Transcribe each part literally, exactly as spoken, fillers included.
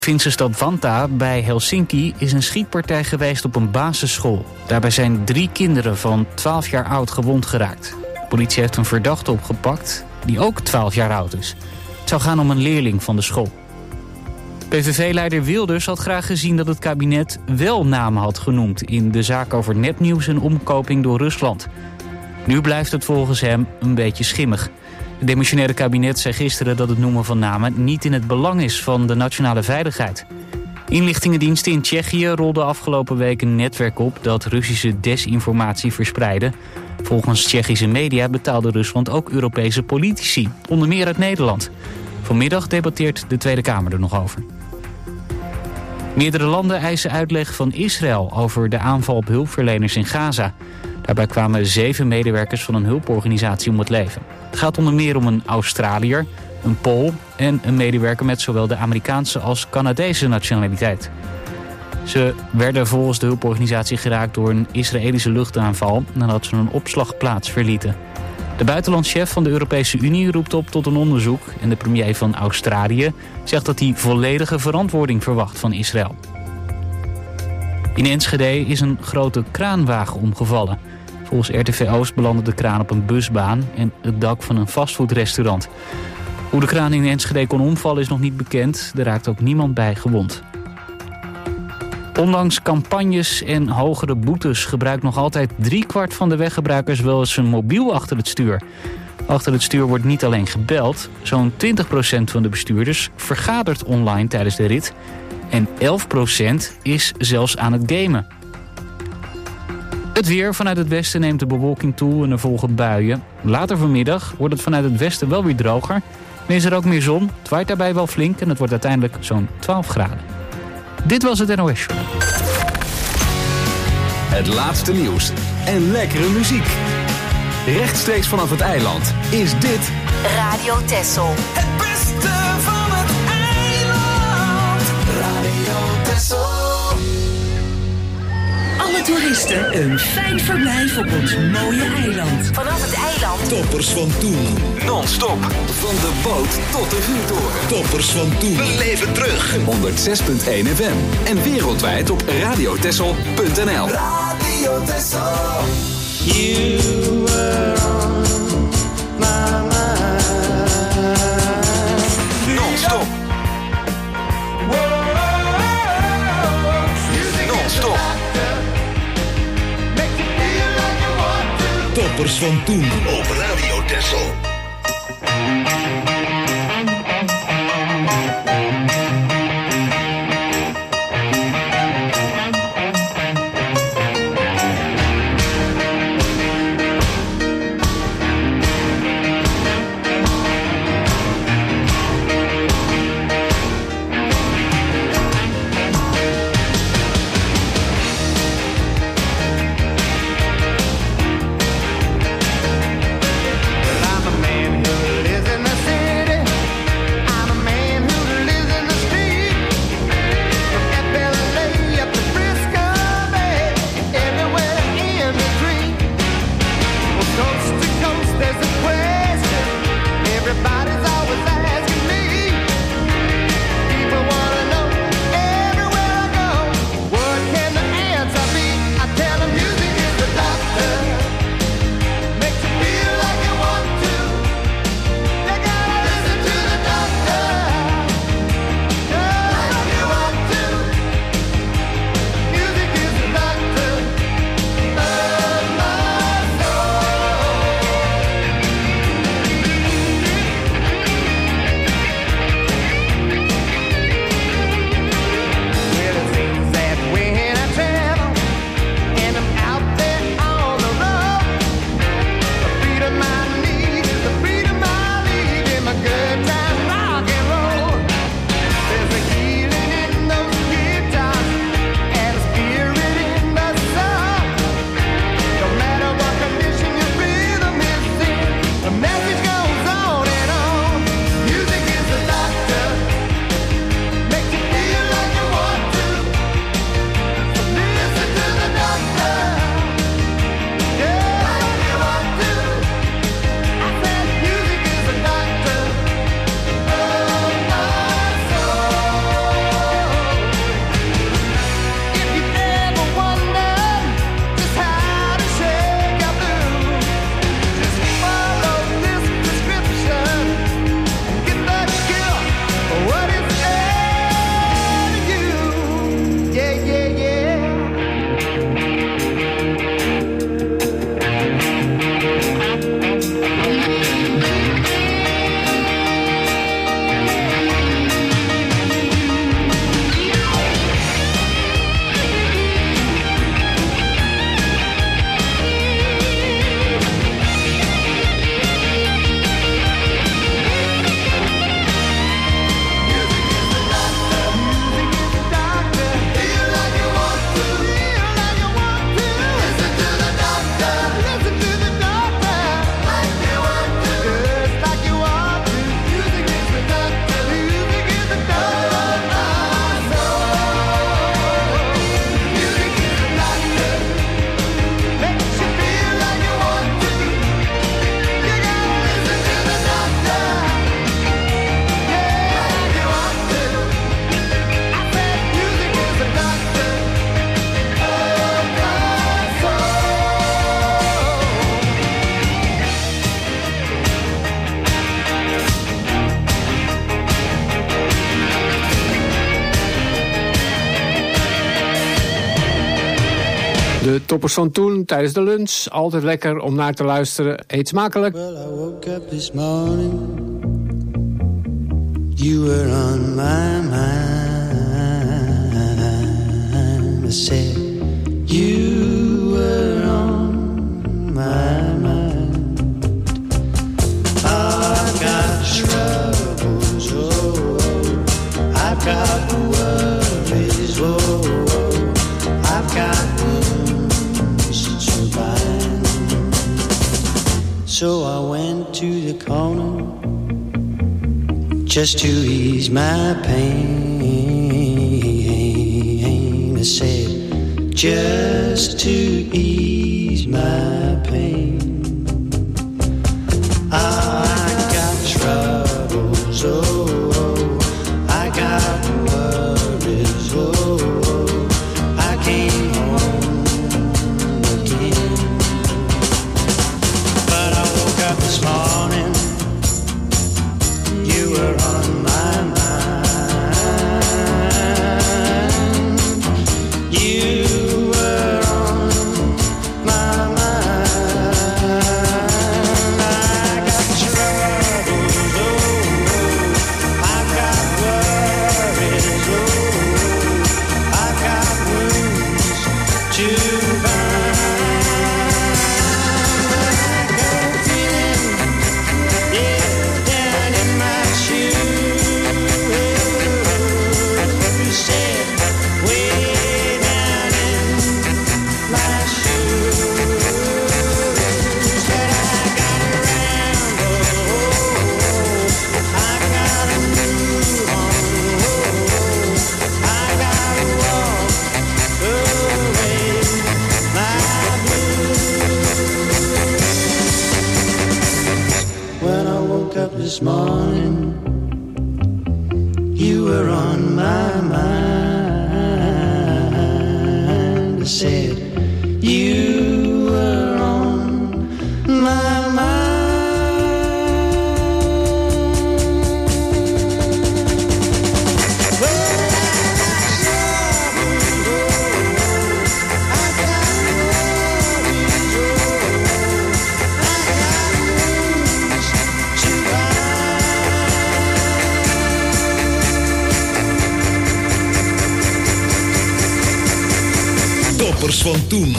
Finse stad Vantaa bij Helsinki is een schietpartij geweest op een basisschool. Daarbij zijn drie kinderen van twaalf jaar oud gewond geraakt. De politie heeft een verdachte opgepakt die ook twaalf jaar oud is. Het zou gaan om een leerling van de school. P V V-leider Wilders had graag gezien dat het kabinet wel namen had genoemd in de zaak over nepnieuws en omkoping door Rusland. Nu blijft het volgens hem een beetje schimmig. Het demissionaire kabinet zei gisteren dat het noemen van namen niet in het belang is van de nationale veiligheid. Inlichtingendiensten in Tsjechië rolden afgelopen week een netwerk op dat Russische desinformatie verspreidde. Volgens Tsjechische media betaalde Rusland ook Europese politici, onder meer uit Nederland. Vanmiddag debatteert de Tweede Kamer er nog over. Meerdere landen eisen uitleg van Israël over de aanval op hulpverleners in Gaza. Daarbij kwamen zeven medewerkers van een hulporganisatie om het leven. Het gaat onder meer om een Australiër, een Pool en een medewerker met zowel de Amerikaanse als Canadese nationaliteit. Ze werden volgens de hulporganisatie geraakt door een Israëlische luchtaanval nadat ze een opslagplaats verlieten. De buitenlandschef van de Europese Unie roept op tot een onderzoek en de premier van Australië zegt dat hij volledige verantwoording verwacht van Israël. In Enschede is een grote kraanwagen omgevallen. Volgens R T V Oost belandde de kraan op een busbaan en het dak van een fastfoodrestaurant. Hoe de kraan in Enschede kon omvallen is nog niet bekend. Er raakt ook niemand bij gewond. Ondanks campagnes en hogere boetes gebruikt nog altijd driekwart van de weggebruikers wel eens een mobiel achter het stuur. Achter het stuur wordt niet alleen gebeld. Zo'n twintig procent van de bestuurders vergadert online tijdens de rit. En elf procent is zelfs aan het gamen. Het weer. Vanuit het westen neemt de bewolking toe en er volgen buien. Later vanmiddag wordt het vanuit het westen wel weer droger. En is er ook meer zon. Het waait daarbij wel flink en het wordt uiteindelijk zo'n twaalf graden. Dit was het N O S Show. Het laatste nieuws en lekkere muziek. Rechtstreeks vanaf het eiland is dit Radio Texel. Het beste van het eiland. Radio Texel. Alle toeristen een fijn verblijf op ons mooie eiland. Vanaf het eiland. Toppers van toen. non-stop van de boot tot de vuurtoren. Toppers van toen. We leven terug. honderdzes punt één F M en wereldwijd op radiotessel punt n l. Radio Texel. You were on my mind. Non-stop. Non-stop. Toppers van toen op Radio Texel. I'm a man. De toppers van toen tijdens de lunch. Altijd lekker om naar te luisteren. Eet smakelijk. Well, I woke up this morning. You were on my mind. I said, you were on my mind. I've got troubles, oh, I've got worries, oh, I've got wounds to bind. So I went to the corner just to ease my pain. I said, just to ease my pain. I got troubles, oh, oh, I got worries, oh, oh, I came home again. But I woke up this morning, you were on my mind. You were on my mind. I got troubles, oh, I've got worries, oh, I've got wounds to bind. I got a feeling, yeah, down in my shoes. You said, way down in my shoes. But I got around, oh, I gotta move on, oh, I gotta walk away my blues. When I woke up this morning, you were on my mind. I said, you were on my mind. Well, I got troubles, oh, I got worries, oh, I got wounds to bind. Toppers van toen.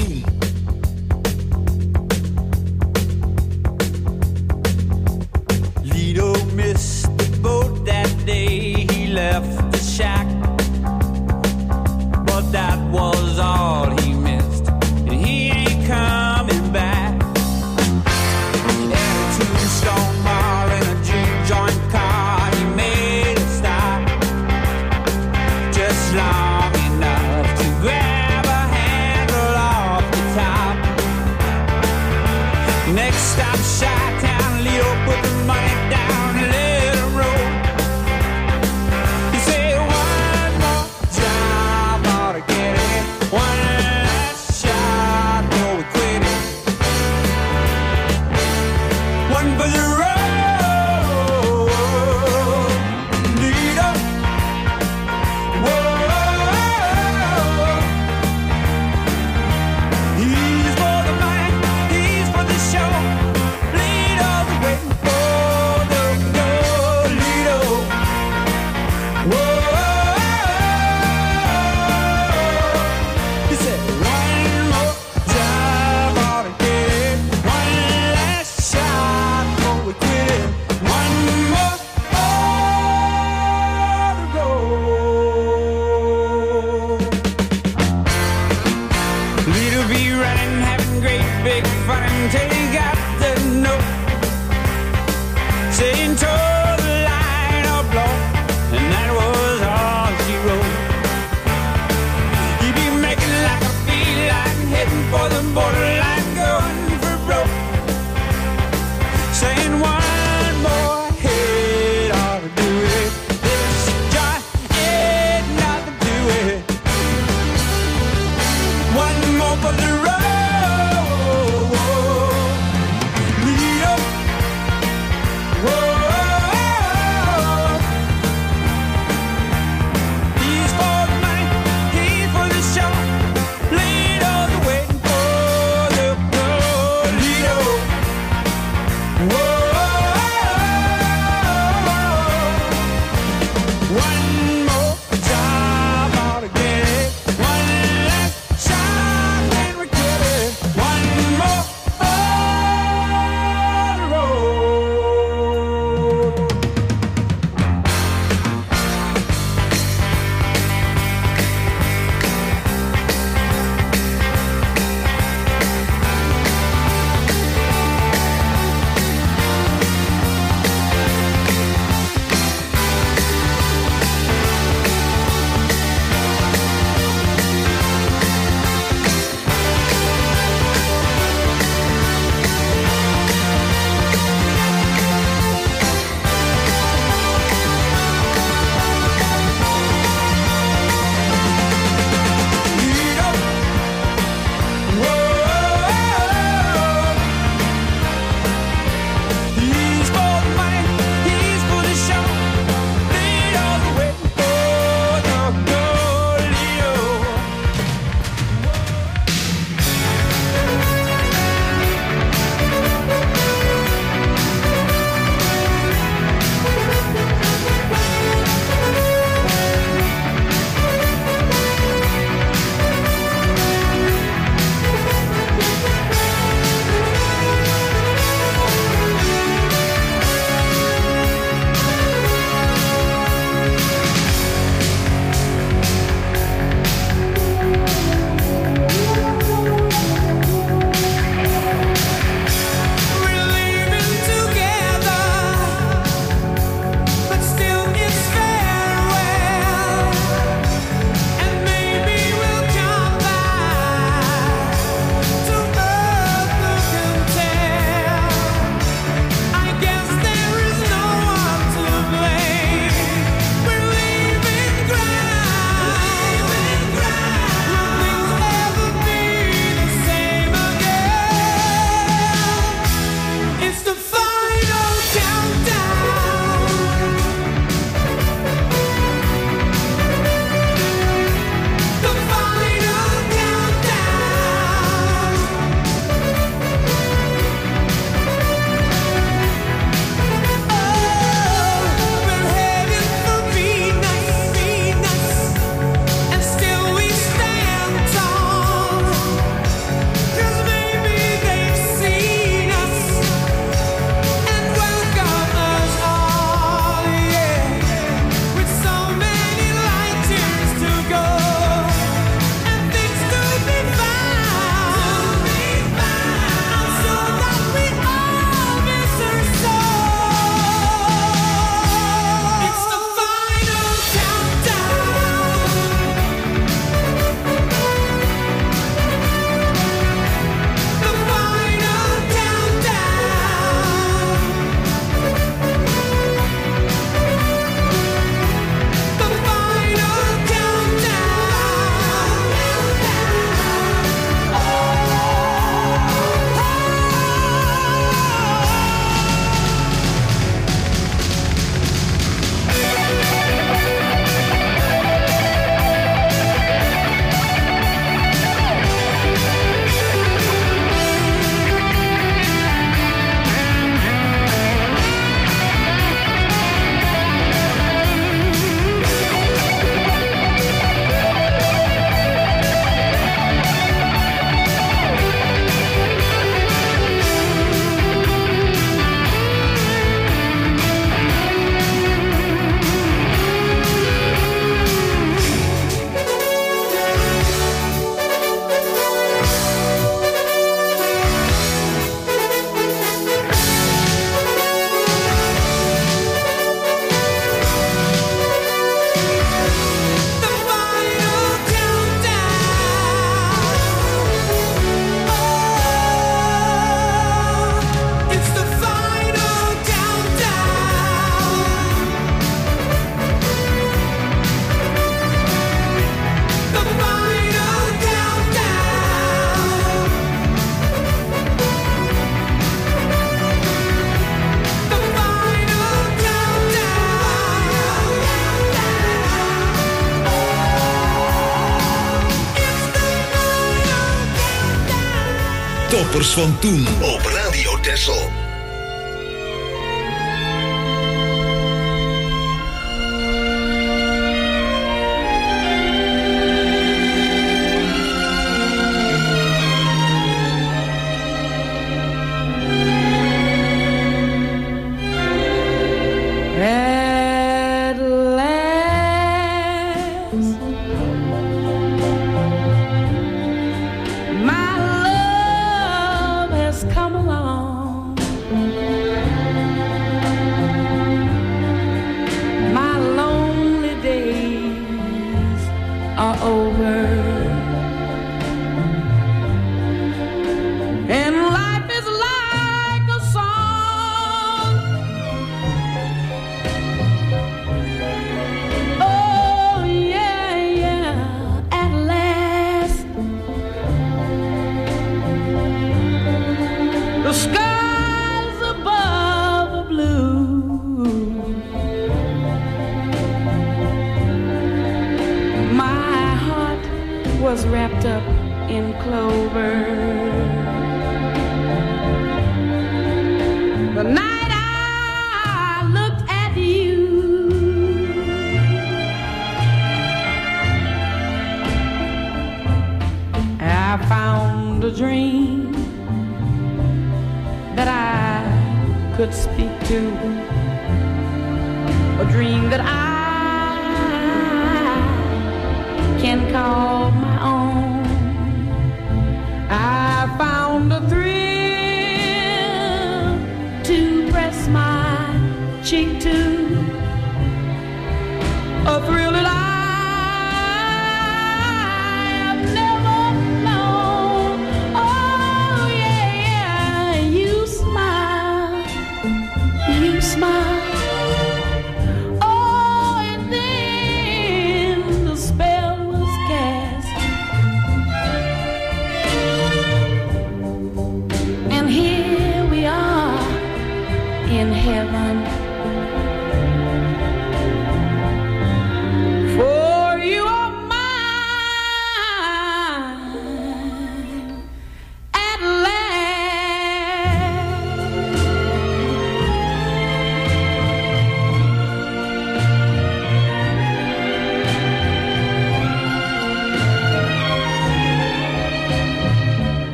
Lido missed the boat that day. He left the shack, but that was all he missed, and he ain't coming back. Headed to the Stone Bar in a juke joint car. He made a stop, just long enough to grab a handle off the top. Next stop, Chi-Town. Leo put the money down and let it roll. He said, one more job ought to get it. One last shot, no we quit it. One for the road, Lido. Whoa. Toppers van toen op Radio Texel. Oh, and then the spell was cast.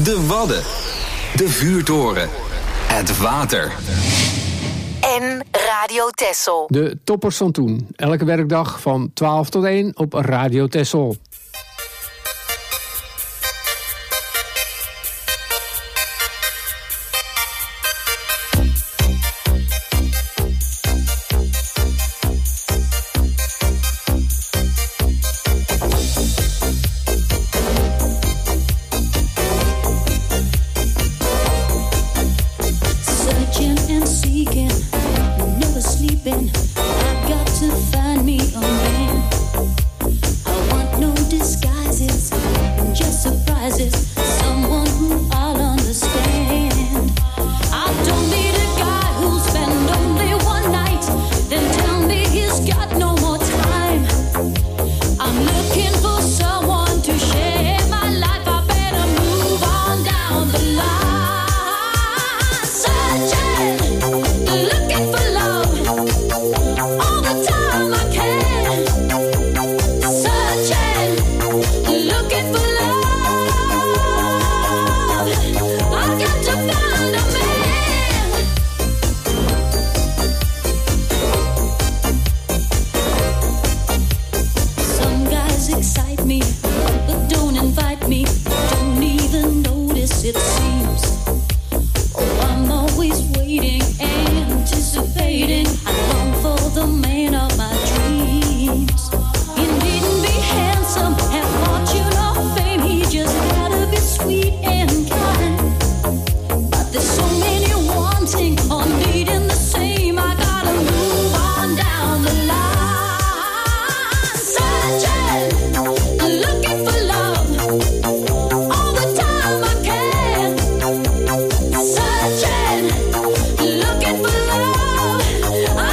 de Wadden, de Vuurtoren, het water. En Radio Texel. De toppers van toen. Elke werkdag van twaalf tot één op Radio Texel. I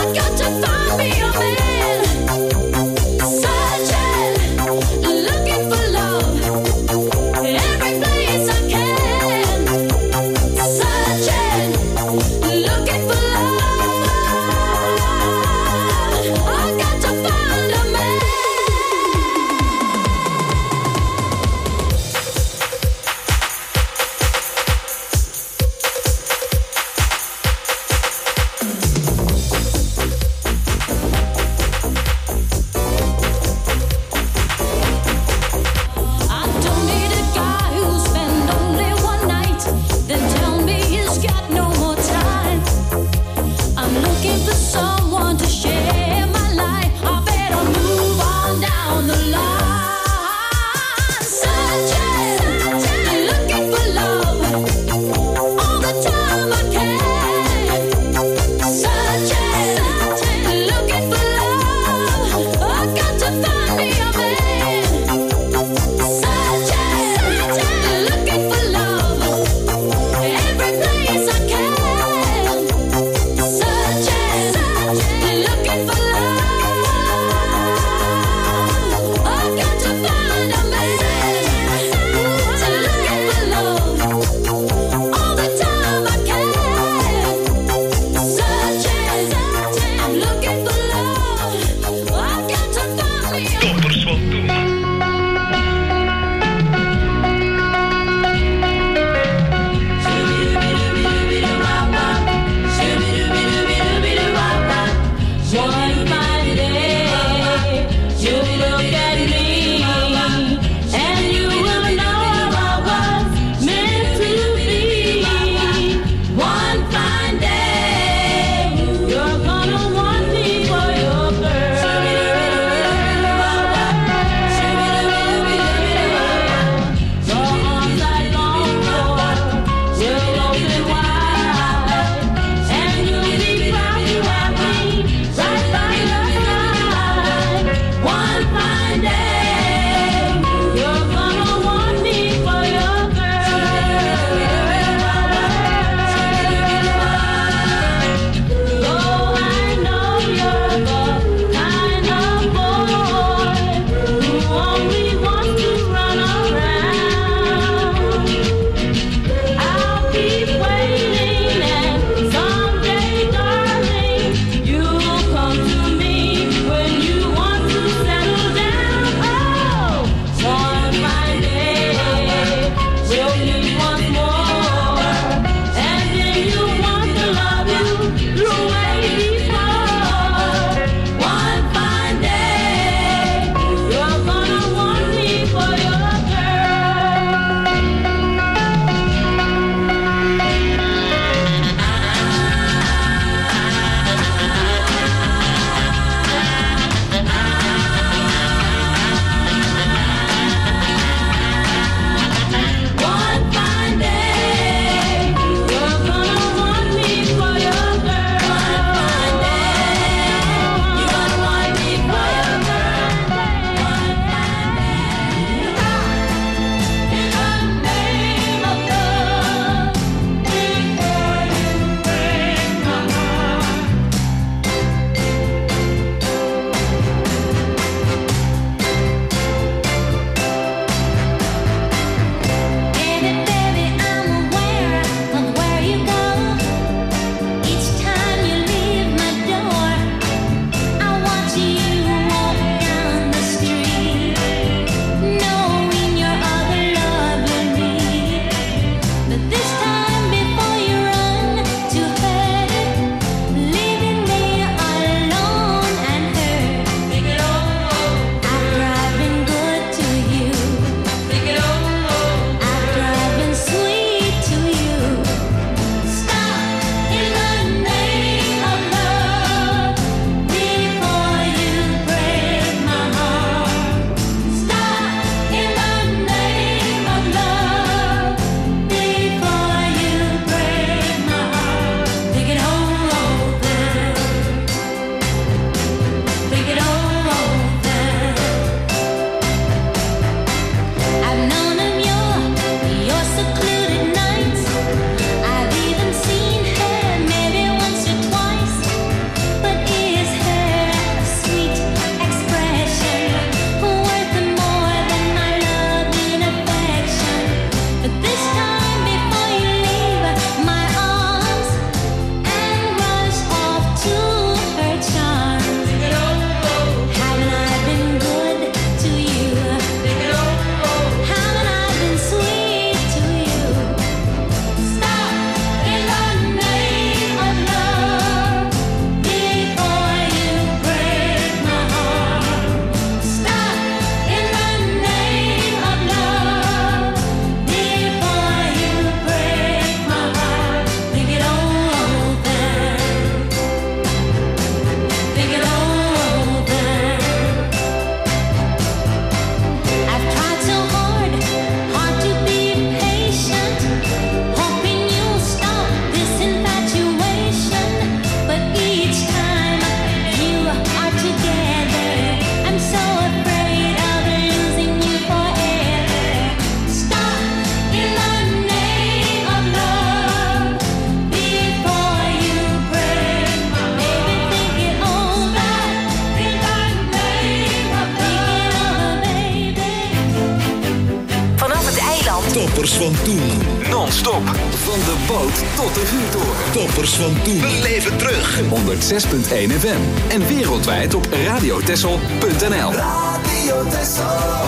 Toppers van toen. Non-stop. Van de boot tot de vuurtoren. Toppers van toen. We leven terug. honderdzes komma één F M. En wereldwijd op radiotessel punt n l. Radio Tessel.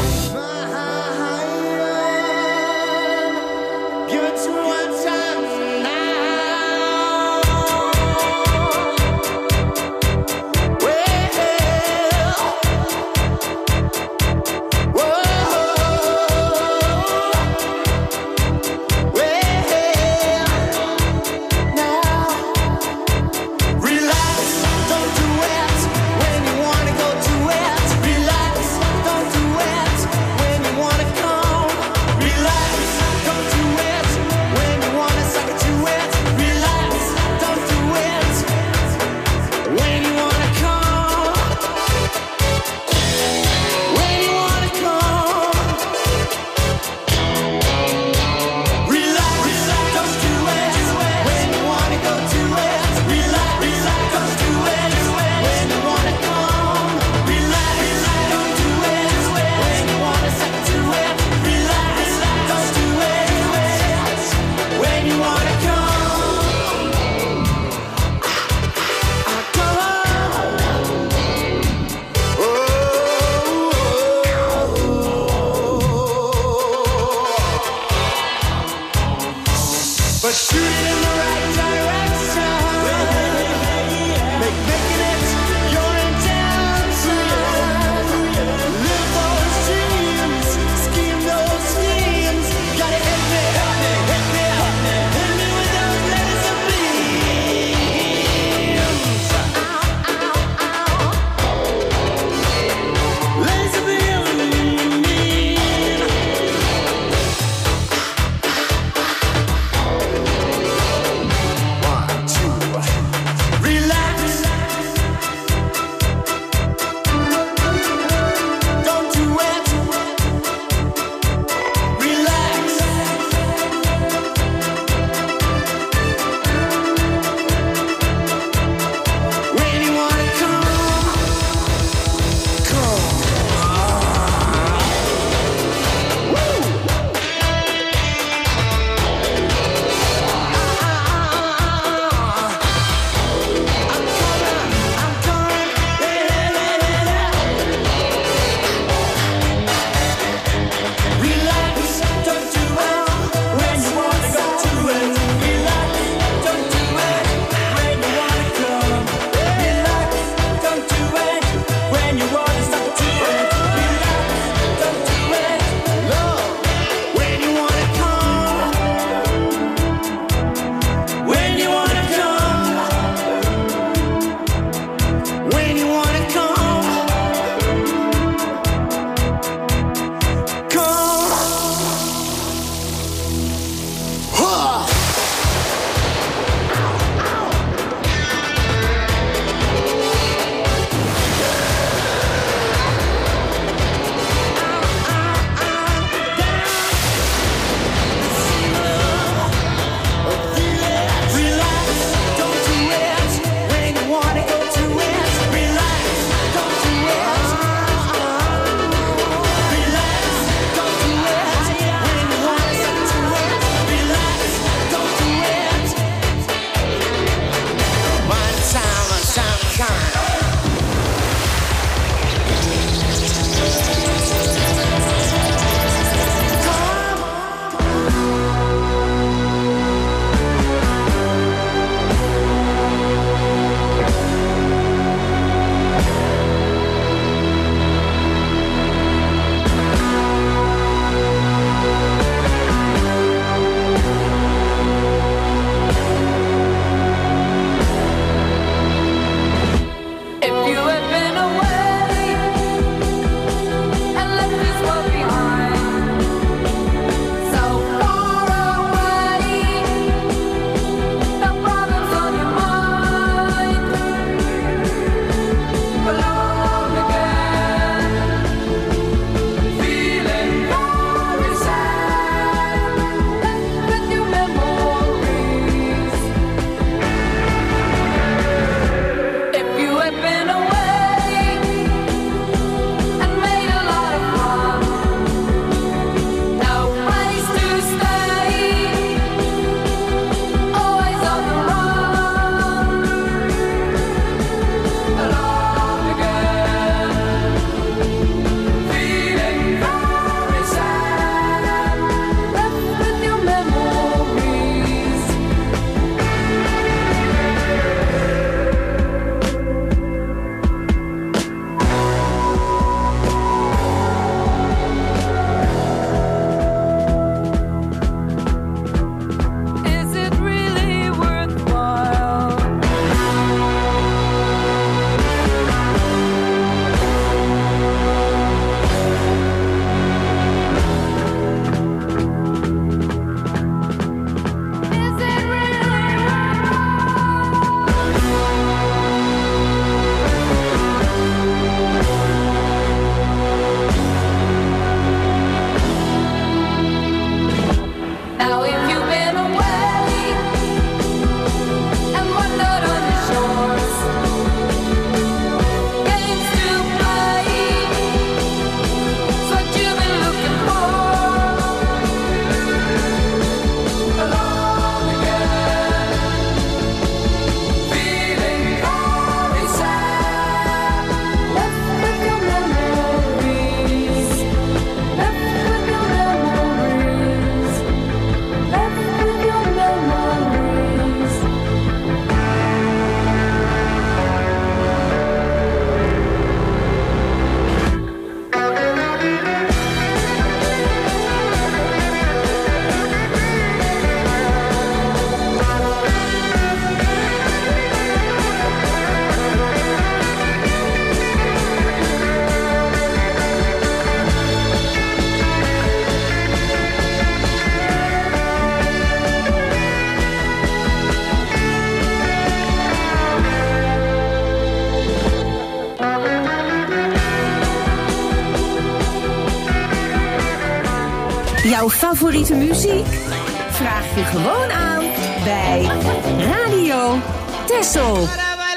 Jouw favoriete muziek? Vraag je gewoon aan bij Radio Texel.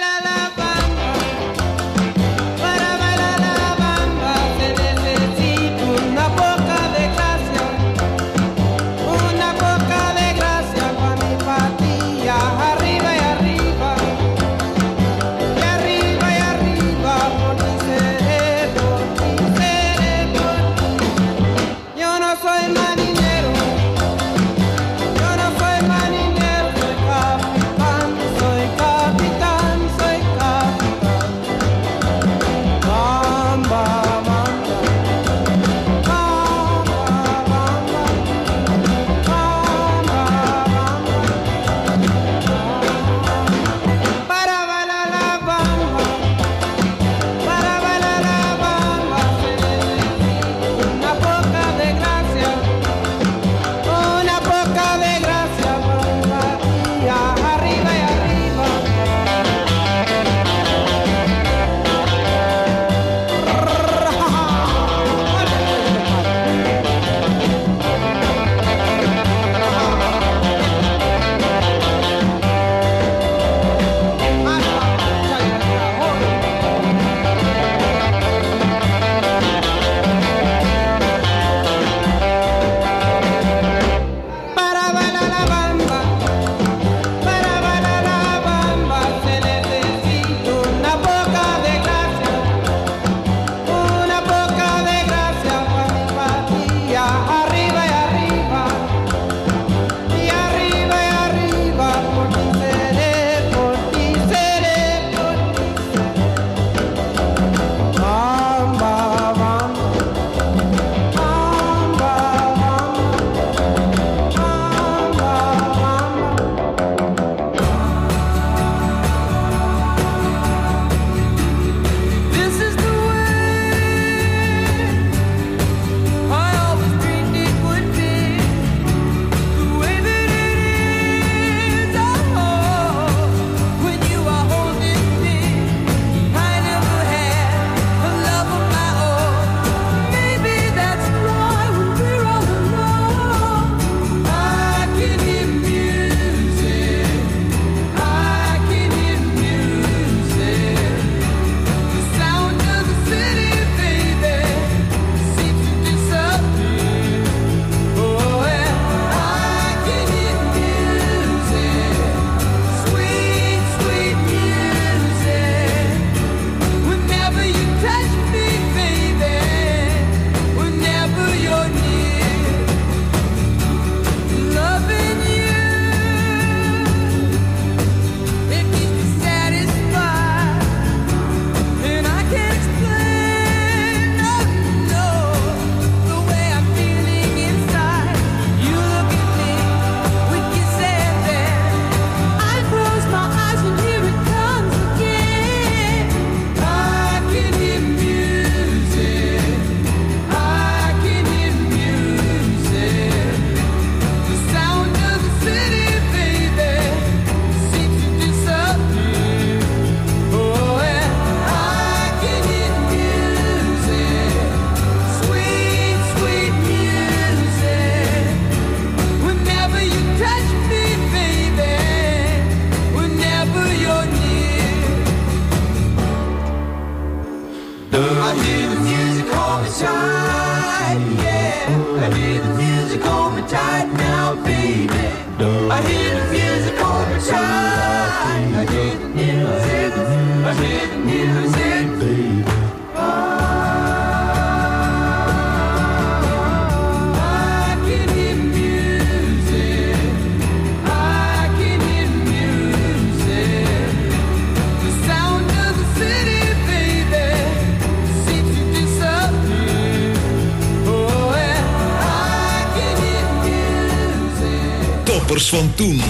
Toppers van toen.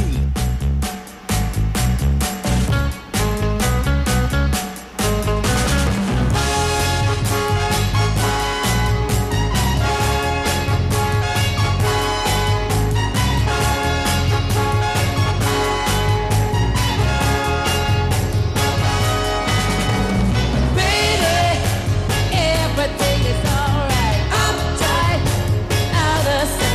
Everything is alright. I'm tight, out of sight.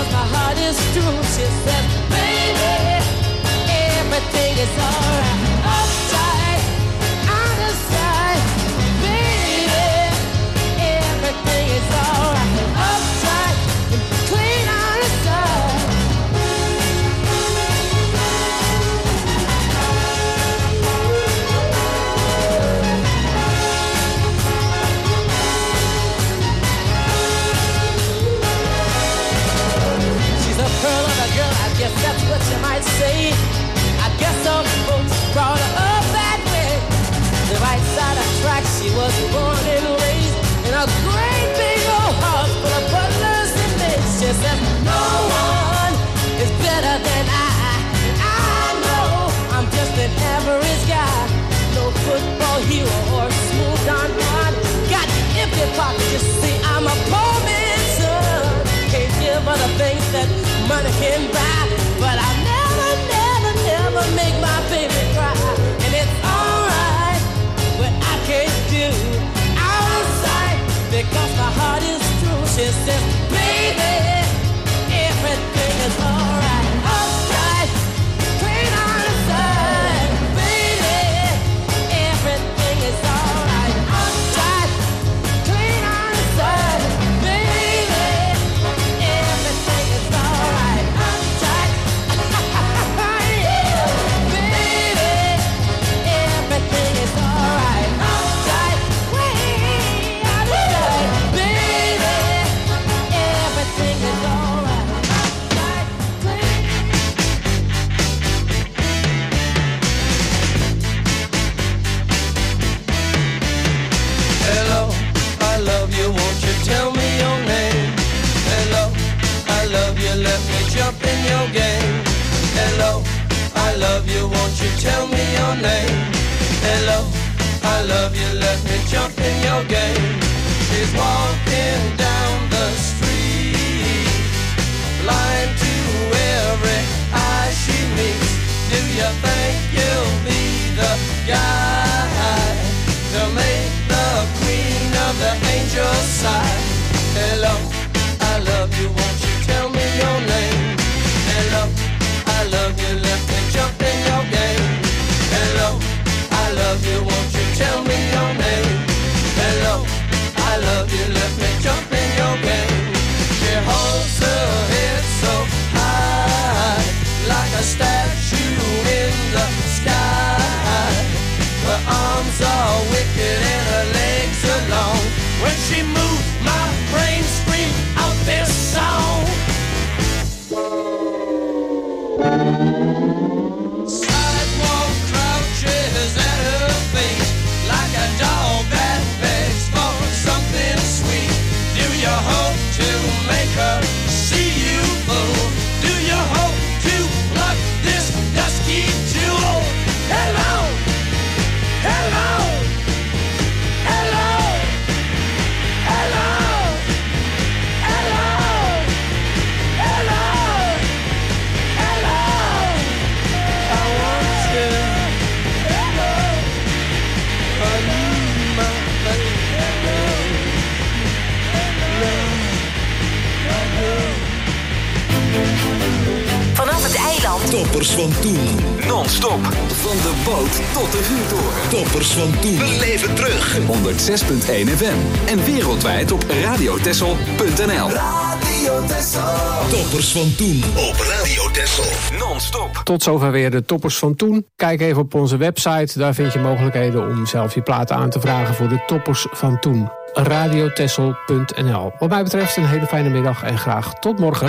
because my heart is true. She said, baby, everything is alright. Upside, out of sight, baby, everything is alright. Upside, clean out of sight. She's a pearl of a girl, I guess that's what you might say. I guess some folks brought her up that way. The right side of track, she was born and raised in a great big old house full of butlers and maids. She said, no one is better than I. And I know I'm just an average guy. No football hero or smooth Don Juan. Got empty pockets, you see, I'm a poor man's son. Can't give her the things that money can buy. But I never, never, never make my baby cry. And it's alright, but I can't do out of sight because my heart is true. She says, baby, everything is alright. Upside, clean out of sight. Baby, everything is alright. Upside, clean out of sight. Baby, everything is alright. Upside, yeah. Baby, everything is alright. Upside, way out of sight. Baby, everything is alright. Upside, clean. Hello, I love you, won't you tell me your name? Hello, I love you, let me jump in your game. Hello, I love you, won't you tell me your name? Hello, I love you, let me jump in your game. She's walking down the street, blind to every eye she meets. Do you think you'll be the guy to make the queen of the angels sigh? Hello, I love you, won't you tell me your name? Hello, I love you, let me jump in your game. Hello, I love you, won't you tell me your name? Hello, I love you, let me jump in your game. She holds her head so high, like a statue in the sky. Her arms are wicked and her legs are long. When she moves, my brain screams out this song. Sidewalk crouches at her feet, like a dog that begs for something sweet. Do you hope to make her see you fool? Do you hope to pluck this dusky jewel? Hello, hello, hello, hello, hello, hello, hello. I want you, hello, I need my baby, hello, Vanaf het eiland Toppers van toen. Non-stop. Van de boot tot de vuurtoren. Toppers van toen. We leven terug. honderdzes punt één F M. En wereldwijd op radiotessel punt n l. Radio Tessel. Toppers van toen. Op Radio Tessel. Non-stop. Tot zover weer de toppers van toen. Kijk even op onze website. Daar vind je mogelijkheden om zelf je platen aan te vragen voor de toppers van toen. radiotessel punt n l. Wat mij betreft een hele fijne middag en graag tot morgen.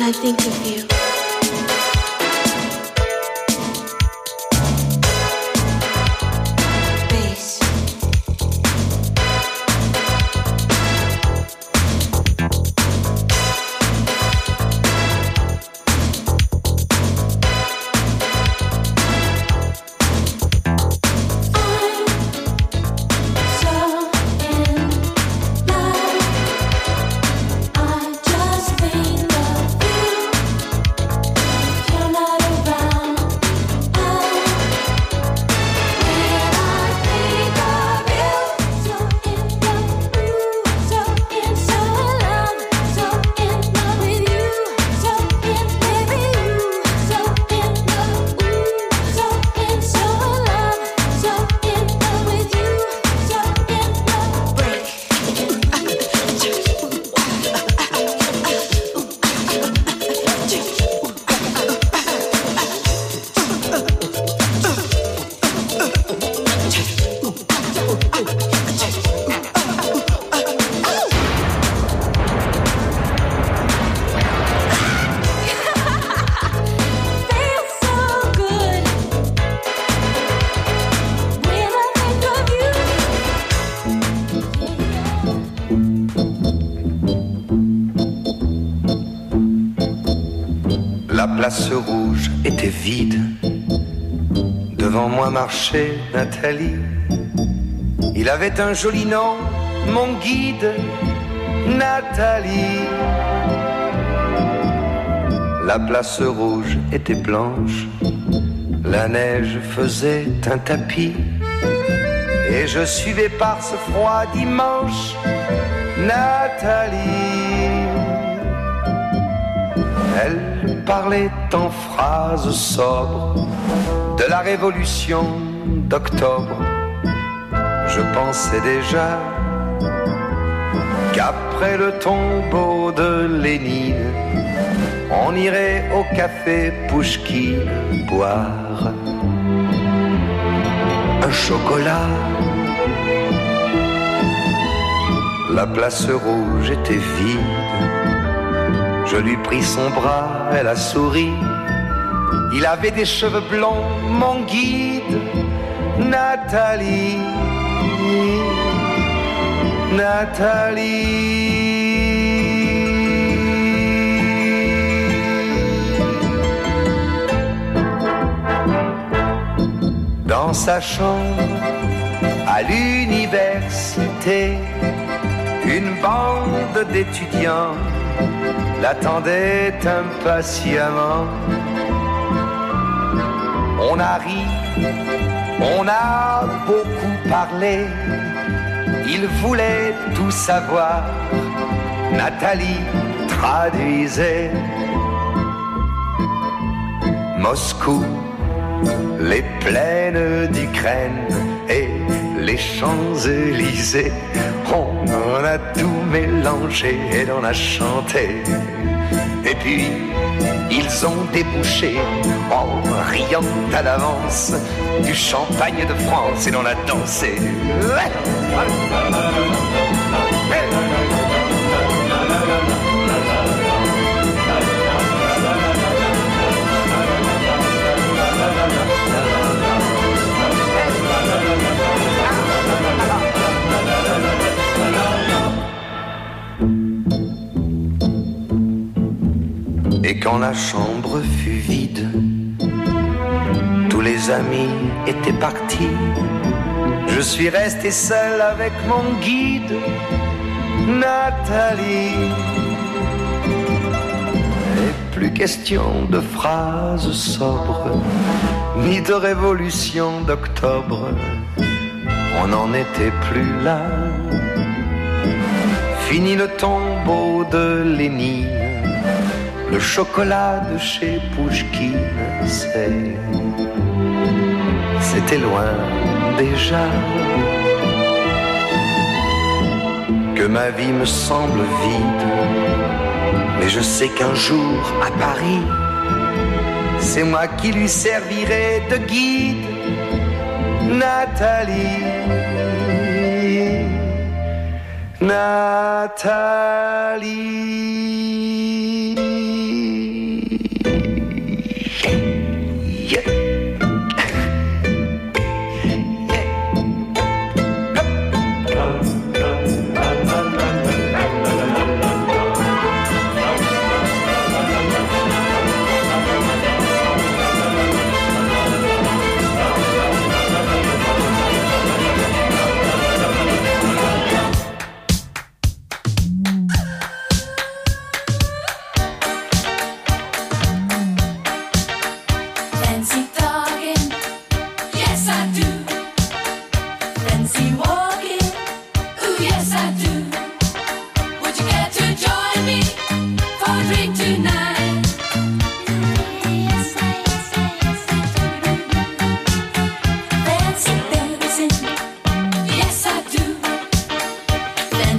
I think of you. La place rouge était vide. Devant moi marchait Nathalie. Il avait un joli nom, mon guide, Nathalie. La place rouge était blanche. La neige faisait un tapis. Et je suivais par ce froid dimanche Nathalie. Elle parlait en phrases sobres de la révolution d'octobre. Je pensais déjà qu'après le tombeau de Lénine, on irait au café Pouchkine boire un chocolat. La place rouge était vide. Je lui pris son bras, elle a souri. Il avait des cheveux blonds, mon guide, Nathalie. Nathalie. Dans sa chambre, à l'université, une bande d'étudiants l'attendait impatiemment. On a ri, on a beaucoup parlé. Il voulait tout savoir. Nathalie traduisait. Moscou, les plaines d'Ukraine et les Champs-Élysées. On en a tout mélangé et on a chanté. Et puis, ils ont débouché, en riant à l'avance, du champagne de France et l'on a dansé. Et quand la chambre fut vide, tous les amis étaient partis. Je suis resté seul avec mon guide, Nathalie. Et plus question de phrases sobres, ni de révolution d'octobre. On n'en était plus là. Fini le tombeau de Lénine. Le chocolat de chez Pouchkine, c'est... c'était loin déjà. Que ma vie me semble vide, mais je sais qu'un jour à Paris, c'est moi qui lui servirai de guide, Nathalie. Nathalie.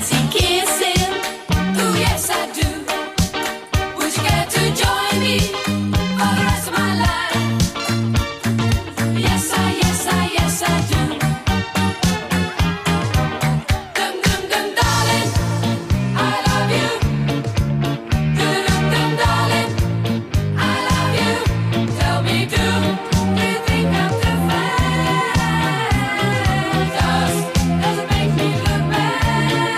fancy kissing. Ooh, yes, I do. Would you care to join me for the rest of my life? Yes, I, yes, I, yes, I do. Dum, dum, dum, darling, I love you. Dum, dum, dum, darling, I love you. Tell me, do you think I'm too fast? Does, does it make me look bad?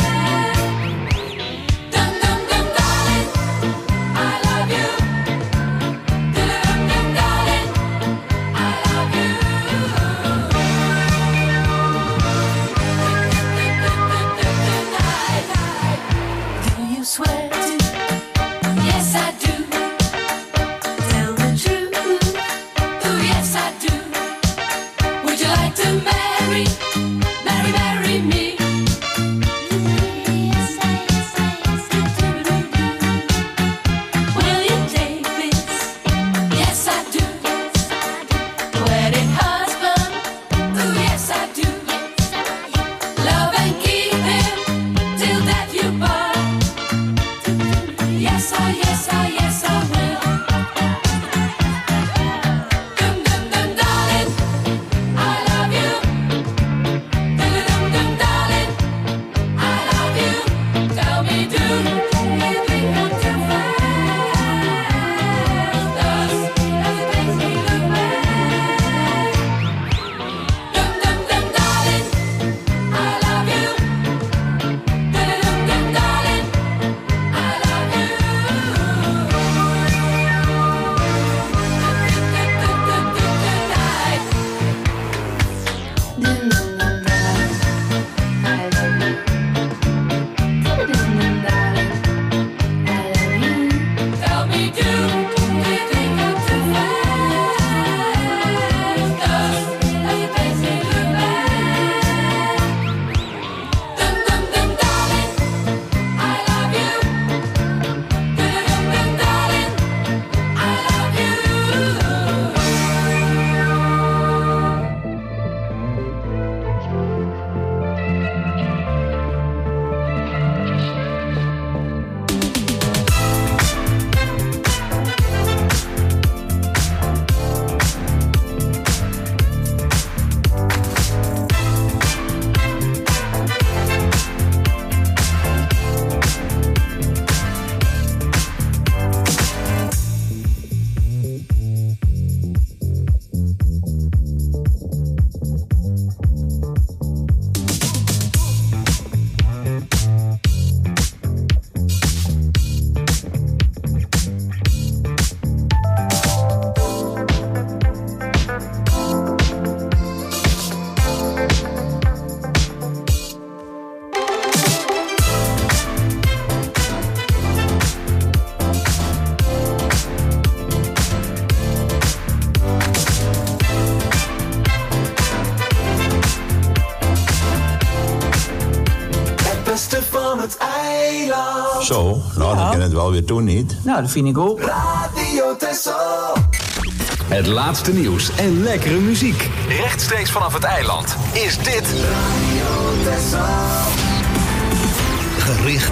Dum, dum, dum, darling, I love you. Dum, dum, dum, darling, I love you. Do you swear to? Yes, I do. Tell the truth. Oh, yes, I do. Would you like to marry, marry, marry me? Yes, I, yes, I, yes, I do. Will you take this? Yes, I do. Wedding husband. Oh, yes, I do. Love and keep him till death you part. Yes, I, yes, I, yes, I will. Dum, dum, dum, darling, I love you. Dum, dum, dum, darling, I love you. Tell me, do you think I'm too fast? Does, does it make me look bad? Dum, dum, dum, darling, I love you. Dum, dum, dum, darling, I love you. Tell me, do you think I'm too fast? Does, does it make me look bad? Dum, dum, dum, darling, I love you. Dum, dum, dum, darling, I love you. Het beste van het eiland. Zo, nou dan kan het wel weer doen, niet? Nou, dat vind ik ook. Radio Texel. Het laatste nieuws en lekkere muziek. Rechtstreeks vanaf het eiland is dit Radio Texel. Gericht